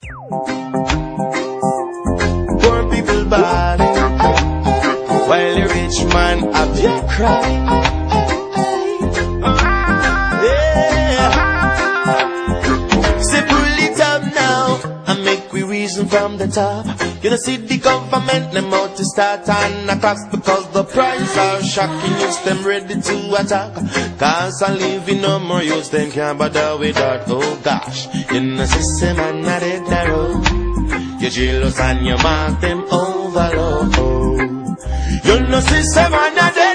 Poor people balling, while the rich man have to cry. Yeah. Say pull it up now and make we reason from the top. You know see the government them out to start on a clock because the price are shocking. Use them ready to attack. Cause I living no more use them can't bother with that. Oh gosh, in the system and not it narrow. You jealous and you mark them overload. You know system and not it